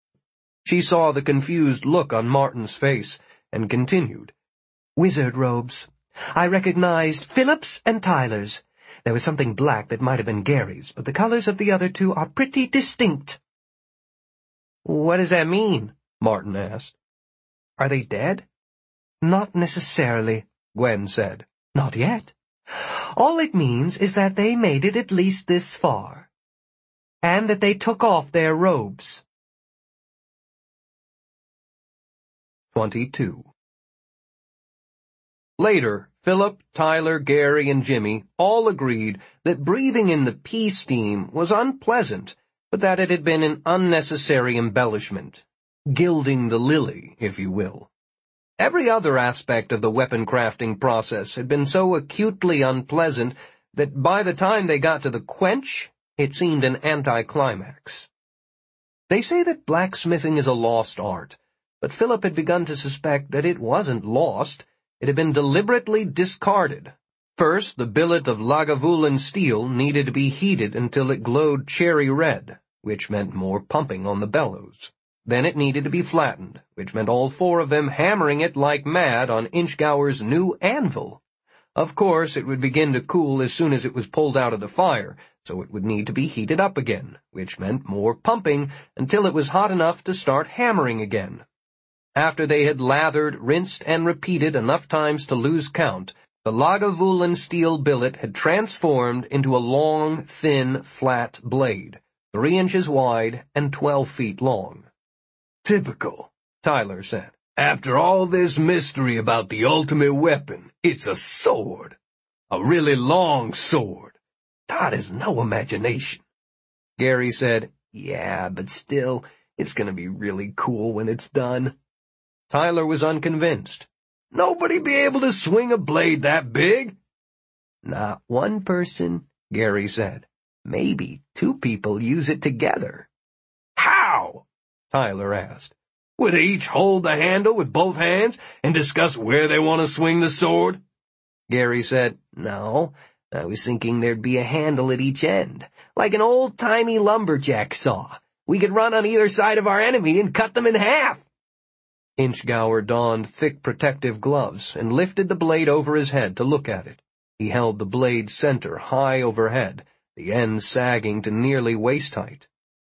She saw the confused look on Martin's face and continued, "Wizard robes. I recognized Philip's and Tyler's. There was something black that might have been Gary's, but the colors of the other 2 are pretty distinct." "What does that mean?" Martin asked. "Are they dead?" "Not necessarily," Gwen said. "Not yet. All it means is that they made it at least this far, and that they took off their robes." 22. Later, Philip, Tyler, Gary, and Jimmy all agreed that breathing in the pea steam was unpleasant, but that it had been an unnecessary embellishment. Gilding the lily, if you will. Every other aspect of the weapon-crafting process had been so acutely unpleasant that by the time they got to the quench, it seemed an anticlimax. They say that blacksmithing is a lost art, but Philip had begun to suspect that it wasn't lost. It had been deliberately discarded. First, the billet of Lagavulin steel needed to be heated until it glowed cherry red, which meant more pumping on the bellows. Then it needed to be flattened, which meant all 4 of them hammering it like mad on Inchgour's new anvil. Of course, it would begin to cool as soon as it was pulled out of the fire, so it would need to be heated up again, which meant more pumping until it was hot enough to start hammering again. After they had lathered, rinsed, and repeated enough times to lose count, the Lagavulin steel billet had transformed into a long, thin, flat blade, 3 inches wide and 12 feet long. "Typical," Tyler said. "After all this mystery about the ultimate weapon, it's a sword. A really long sword. That is no imagination." Gary said, "Yeah, but still, it's going to be really cool when it's done." Tyler was unconvinced. "Nobody be able to swing a blade that big?" "Not one person," Gary said. "Maybe 2 people use it together." "How?" Tyler asked. "Would they each hold the handle with both hands and discuss where they want to swing the sword?" Gary said, "No, I was thinking there'd be a handle at each end, like an old-timey lumberjack saw. We could run on either side of our enemy and cut them in half." Inchgour donned thick protective gloves and lifted the blade over his head to look at it. He held the blade's center high overhead, the ends sagging to nearly waist height.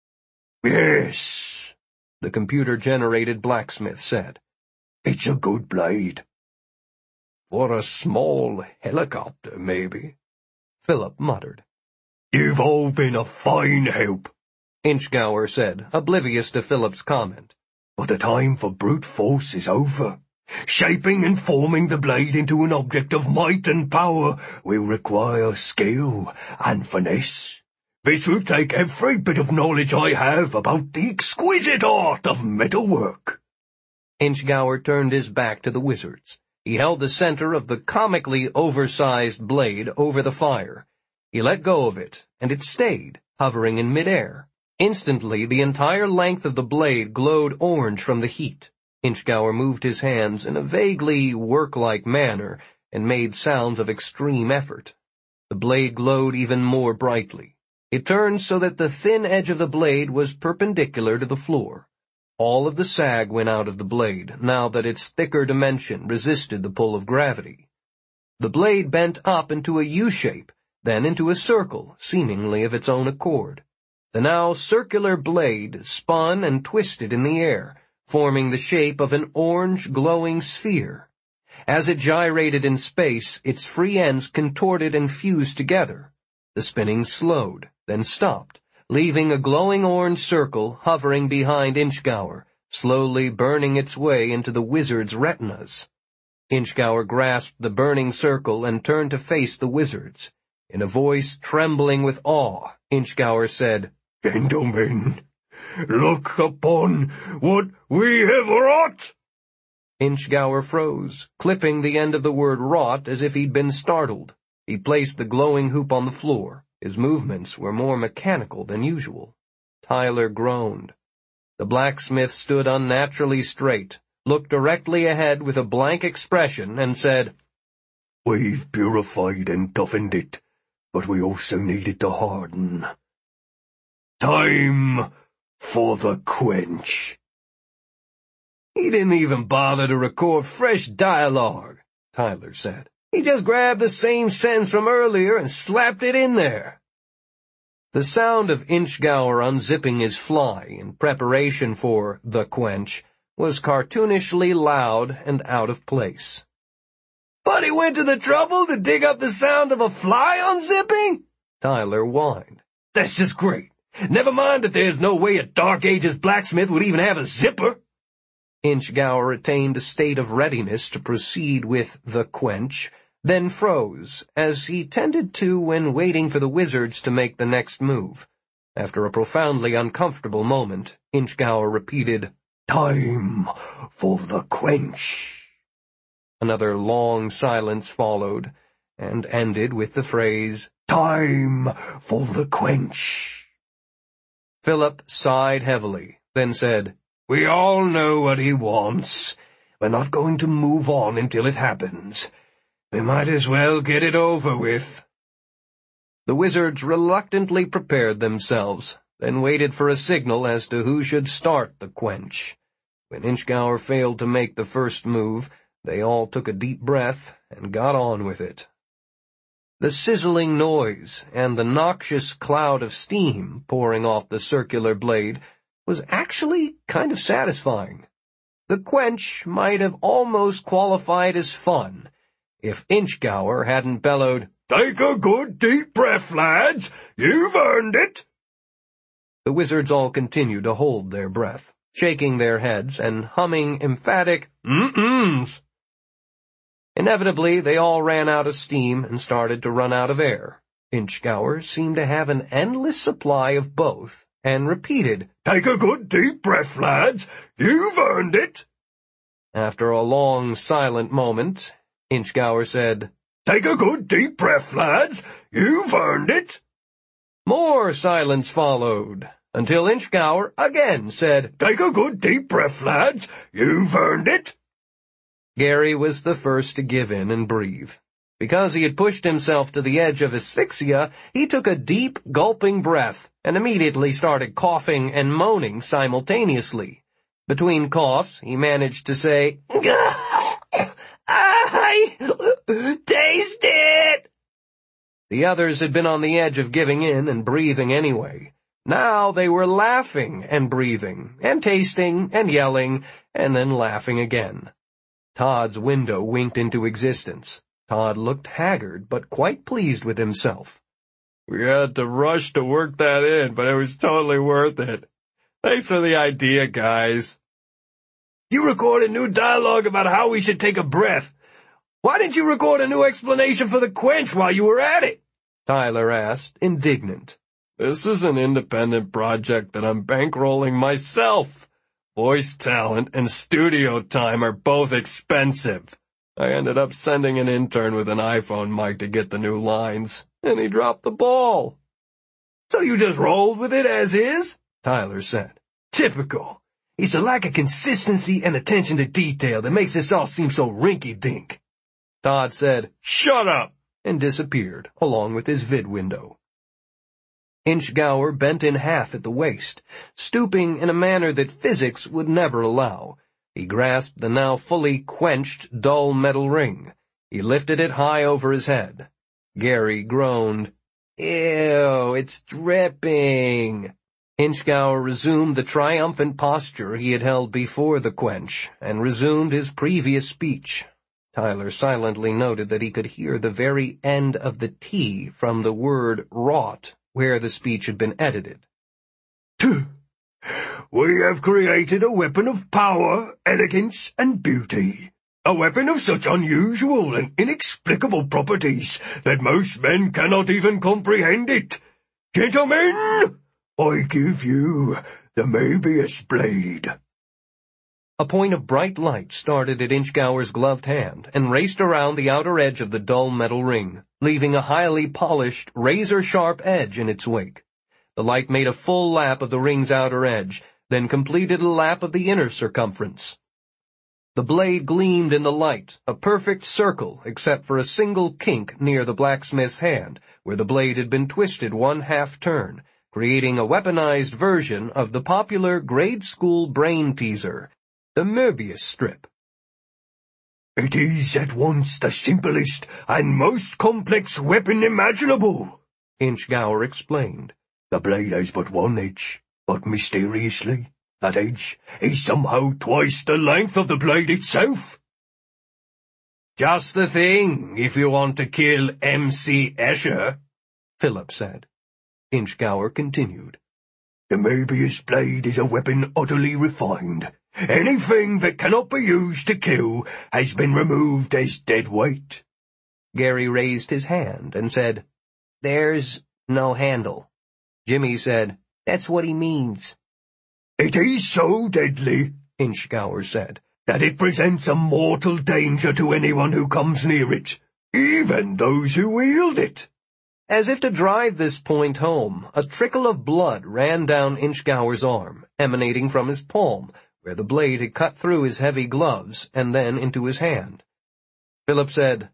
"Yes," the computer-generated blacksmith said. "It's a good blade." "For a small helicopter, maybe," Philip muttered. "You've all been a fine help," Inchgour said, oblivious to Philip's comment. "But the time for brute force is over. Shaping and forming the blade into an object of might and power will require skill and finesse. This will take every bit of knowledge I have about the exquisite art of metalwork." Inchgour turned his back to the wizards. He held the center of the comically oversized blade over the fire. He let go of it, and it stayed, hovering in midair. Instantly, the entire length of the blade glowed orange from the heat. Inchgour moved his hands in a vaguely work-like manner and made sounds of extreme effort. The blade glowed even more brightly. It turned so that the thin edge of the blade was perpendicular to the floor. All of the sag went out of the blade, now that its thicker dimension resisted the pull of gravity. The blade bent up into a U-shape, then into a circle, seemingly of its own accord. The now circular blade spun and twisted in the air, forming the shape of an orange glowing sphere. As it gyrated in space, its free ends contorted and fused together. The spinning slowed, then stopped, leaving a glowing orange circle hovering behind Inchgour, slowly burning its way into the wizard's retinas. Inchgour grasped the burning circle and turned to face the wizards. In a voice trembling with awe, Inchgour said, "Gentlemen, look upon what we have wrought!" Inchgour froze, clipping the end of the word wrought as if he'd been startled. He placed the glowing hoop on the floor. His movements were more mechanical than usual. Tyler groaned. The blacksmith stood unnaturally straight, looked directly ahead with a blank expression, and said, "We've purified and toughened it, but we also need it to harden. Time for the quench." "He didn't even bother to record fresh dialogue," Tyler said. "He just grabbed the same sentence from earlier and slapped it in there." The sound of Inchgour unzipping his fly in preparation for the quench was cartoonishly loud and out of place. "But he went to the trouble to dig up the sound of a fly unzipping?" Tyler whined. "That's just great. Never mind that there's no way a Dark Ages blacksmith would even have a zipper." Inchgour attained a state of readiness to proceed with the quench, then froze, as he tended to when waiting for the wizards to make the next move. After a profoundly uncomfortable moment, Inchgour repeated, "Time for the quench." Another long silence followed, and ended with the phrase, "Time for the quench." Philip sighed heavily, then said, "We all know what he wants. We're not going to move on until it happens. We might as well get it over with." The wizards reluctantly prepared themselves, then waited for a signal as to who should start the quench. When Inchgour failed to make the first move, they all took a deep breath and got on with it. The sizzling noise and the noxious cloud of steam pouring off the circular blade was actually kind of satisfying. The quench might have almost qualified as fun if Inchgour hadn't bellowed, "Take a good deep breath, lads. You've earned it." The wizards all continued to hold their breath, shaking their heads and humming emphatic mm-ms. Inevitably, they all ran out of steam and started to run out of air. Inchgour seemed to have an endless supply of both, and repeated, "Take a good deep breath, lads. You've earned it." After a long, silent moment, Inchgour said, "Take a good deep breath, lads. You've earned it." More silence followed, until Inchgour again said, "Take a good deep breath, lads. You've earned it." Gary was the first to give in and breathe. Because he had pushed himself to the edge of asphyxia, he took a deep, gulping breath and immediately started coughing and moaning simultaneously. Between coughs, he managed to say, "I taste it!" The others had been on the edge of giving in and breathing anyway. Now they were laughing and breathing, and tasting and yelling, and then laughing again. Todd's window winked into existence. Todd looked haggard, but quite pleased with himself. "We had to rush to work that in, but it was totally worth it. Thanks for the idea, guys." You recorded new dialogue about how we should take a breath. Why didn't you record a new explanation for the quench while you were at it? Tyler asked, indignant. This is an independent project that I'm bankrolling myself. Voice talent and studio time are both expensive. I ended up sending an intern with an iPhone mic to get the new lines, and he dropped the ball. So you just rolled with it as is? Tyler said. Typical. It's a lack of consistency and attention to detail that makes this all seem so rinky-dink. Todd said, "Shut up!" and disappeared, along with his vid window. Inchgower bent in half at the waist, stooping in a manner that physics would never allow. He grasped the now fully quenched, dull metal ring. He lifted it high over his head. Gary groaned, "Ew, it's dripping." Inchgower resumed the triumphant posture he had held before the quench, and resumed his previous speech. Tyler silently noted that he could hear the very end of the T from the word wrought, where the speech had been edited. We have created a weapon of power, elegance, and beauty. A weapon of such unusual and inexplicable properties that most men cannot even comprehend it. Gentlemen, I give you the Möbius blade. A point of bright light started at Inchgower's gloved hand and raced around the outer edge of the dull metal ring, leaving a highly polished, razor-sharp edge in its wake. The light made a full lap of the ring's outer edge, then completed a lap of the inner circumference. The blade gleamed in the light, a perfect circle except for a single kink near the blacksmith's hand, where the blade had been twisted one half-turn, creating a weaponized version of the popular grade-school brain-teaser, the Möbius strip. It is at once the simplest and most complex weapon imaginable, Inchgower explained. The blade has but one edge, but mysteriously, that edge is somehow twice the length of the blade itself. Just the thing, if you want to kill M.C. Escher, Philip said. Inchgower continued. The Möbius blade is a weapon utterly refined. Anything that cannot be used to kill has been removed as dead weight. Gary raised his hand and said, "There's no handle." Jimmy said, "That's what he means." It is so deadly, Inchgower said, that it presents a mortal danger to anyone who comes near it, even those who wield it. As if to drive this point home, a trickle of blood ran down Inchgower's arm, emanating from his palm, where the blade had cut through his heavy gloves and then into his hand. Philip said,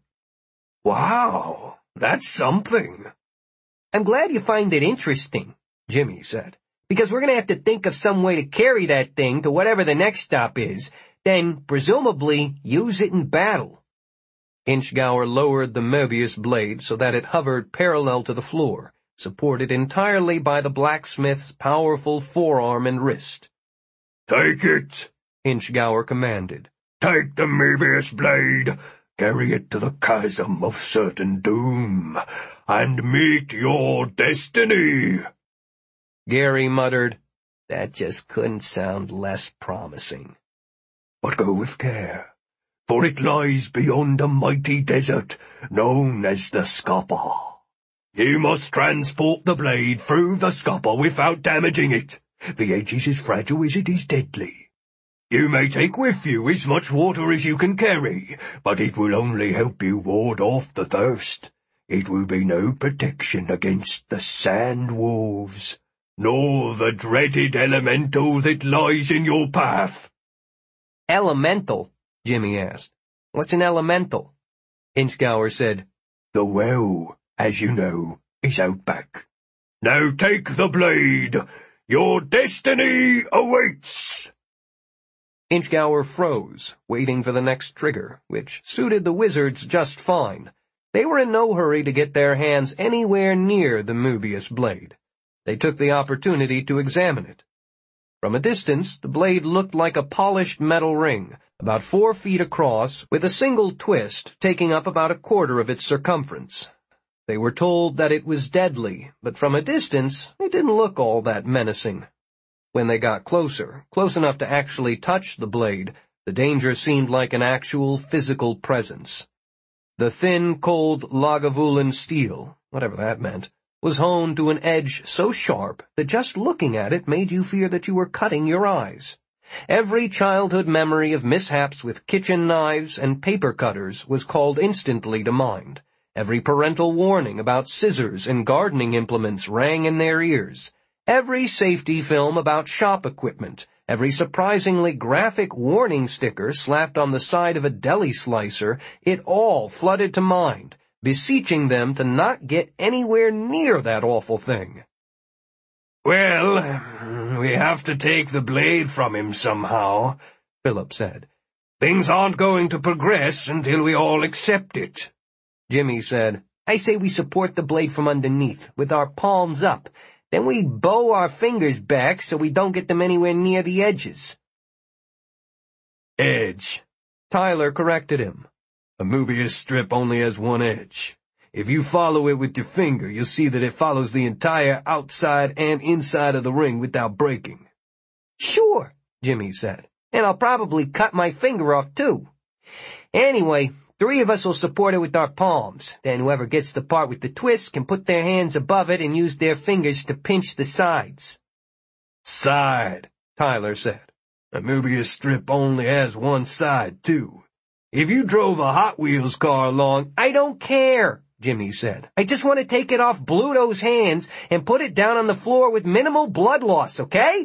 "Wow, that's something." I'm glad you find it interesting, Jimmy said, because we're going to have to think of some way to carry that thing to whatever the next stop is, then presumably use it in battle. Inchgower lowered the Möbius blade so that it hovered parallel to the floor, supported entirely by the blacksmith's powerful forearm and wrist. "Take it," Inchgower commanded. "Take the Möbius blade, carry it to the chasm of certain doom, and meet your destiny." Gary muttered, That just couldn't sound less promising. But go with care, for it lies beyond a mighty desert known as the Scapa. You must transport the blade through the Scapa without damaging it. The edge is as fragile as it is deadly. You may take with you as much water as you can carry, but it will only help you ward off the thirst. It will be no protection against the sand wolves, nor the dreaded elemental that lies in your path." Elemental? Jimmy asked. What's an elemental? Inchgower said, "The well, as you know, is out back. Now take the blade. Your destiny awaits." Inchgower froze, waiting for the next trigger, which suited the wizards just fine. They were in no hurry to get their hands anywhere near the Möbius blade. They took the opportunity to examine it. From a distance, the blade looked like a polished metal ring, about 4 feet across, with a single twist taking up about a quarter of its circumference. They were told that it was deadly, but from a distance, it didn't look all that menacing. When they got closer, close enough to actually touch the blade, The danger seemed like an actual physical presence. The thin, cold Lagavulin steel, whatever that meant, was honed to an edge so sharp that just looking at it made you fear that you were cutting your eyes. Every childhood memory of mishaps with kitchen knives and paper cutters was called instantly to mind. Every parental warning about scissors and gardening implements rang in their ears. Every safety film about shop equipment, every surprisingly graphic warning sticker slapped on the side of a deli slicer, it all flooded to mind, beseeching them to not get anywhere near that awful thing. "Well, we have to take the blade from him somehow," Philip said. "Things aren't going to progress until we all accept it." Jimmy said, "I say we support the blade from underneath, with our palms up. Then we bow our fingers back so we don't get them anywhere near the edges." "Edge," Tyler corrected him. "A Mobius strip only has one edge. If you follow it with your finger, you'll see that it follows the entire outside and inside of the ring without breaking." "Sure," Jimmy said, "and I'll probably cut my finger off, too. Anyway, 3 of us will support it with our palms. Then whoever gets the part with the twist can put their hands above it and use their fingers to pinch the sides." "Side," Tyler said. "A Mobius strip only has one side, too. If you drove a Hot Wheels car along—" "I don't care," Jimmy said. "I just want to take it off Bluto's hands and put it down on the floor with minimal blood loss, okay?"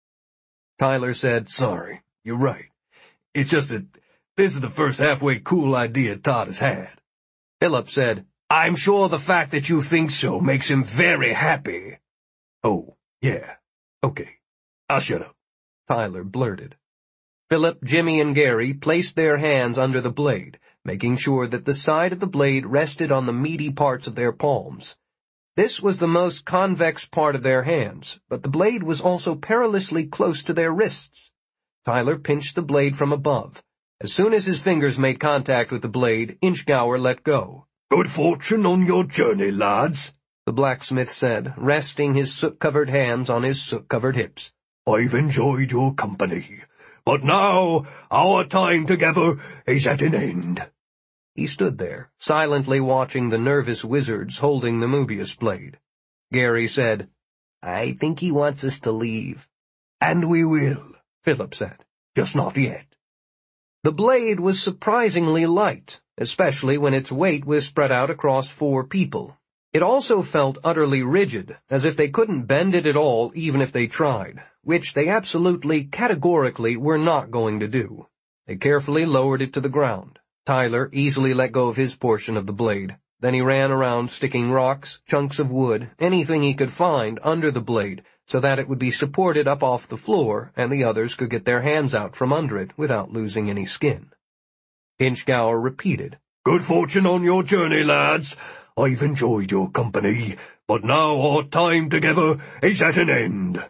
Tyler said, "Sorry, you're right. It's just that this is the first halfway cool idea Todd has had." Philip said, "I'm sure the fact that you think so makes him very happy." "Oh, yeah. Okay. I'll shut up," Tyler blurted. Philip, Jimmy, and Gary placed their hands under the blade, making sure that the side of the blade rested on the meaty parts of their palms. This was the most convex part of their hands, but the blade was also perilously close to their wrists. Tyler pinched the blade from above. As soon as his fingers made contact with the blade, Inchgour let go. "Good fortune on your journey, lads," the blacksmith said, resting his soot-covered hands on his soot-covered hips. "I've enjoyed your company, but now our time together is at an end." He stood there, silently watching the nervous wizards holding the Mobius blade. Gary said, "I think he wants us to leave." "And we will," Philip said. "Just not yet." The blade was surprisingly light, especially when its weight was spread out across 4 people. It also felt utterly rigid, as if they couldn't bend it at all even if they tried, which they absolutely, categorically were not going to do. They carefully lowered it to the ground. Tyler easily let go of his portion of the blade. Then he ran around sticking rocks, chunks of wood, anything he could find under the blade, so that it would be supported up off the floor and the others could get their hands out from under it without losing any skin. Inchgour repeated, "Good fortune on your journey, lads. I've enjoyed your company, but now our time together is at an end."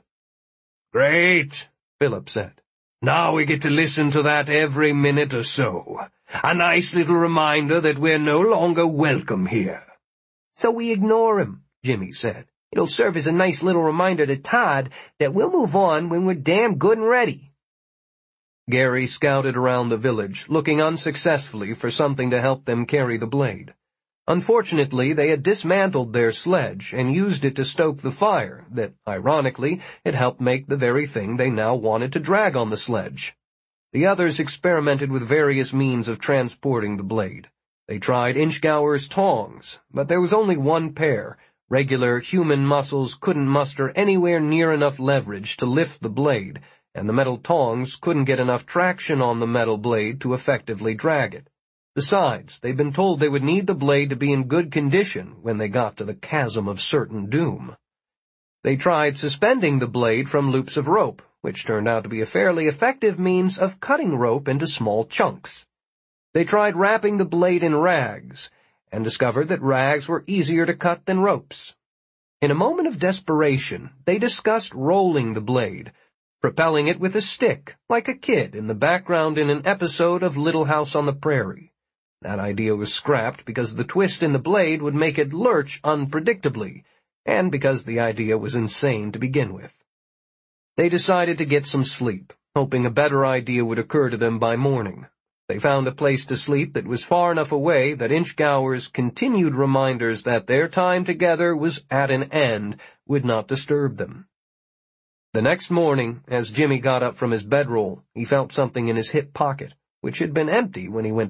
"Great," Philip said. "Now we get to listen to that every minute or so. A nice little reminder that we're no longer welcome here." "So we ignore him," Jimmy said. "It'll serve as a nice little reminder to Todd that we'll move on when we're damn good and ready." Gary scouted around the village, looking unsuccessfully for something to help them carry the blade. Unfortunately, they had dismantled their sledge and used it to stoke the fire that, ironically, had helped make the very thing they now wanted to drag on the sledge. The others experimented with various means of transporting the blade. They tried Inchgour's tongs, but there was only one pair. Regular human muscles couldn't muster anywhere near enough leverage to lift the blade, and the metal tongs couldn't get enough traction on the metal blade to effectively drag it. Besides, they'd been told they would need the blade to be in good condition when they got to the chasm of certain doom. They tried suspending the blade from loops of rope, which turned out to be a fairly effective means of cutting rope into small chunks. They tried wrapping the blade in rags, and discovered that rags were easier to cut than ropes. In a moment of desperation, they discussed rolling the blade, propelling it with a stick, like a kid in the background in an episode of Little House on the Prairie. That idea was scrapped because the twist in the blade would make it lurch unpredictably, and because the idea was insane to begin with. They decided to get some sleep, hoping a better idea would occur to them by morning. They found a place to sleep that was far enough away that Inchgower's continued reminders that their time together was at an end would not disturb them. The next morning, as Jimmy got up from his bedroll, he felt something in his hip pocket, which had been empty when he went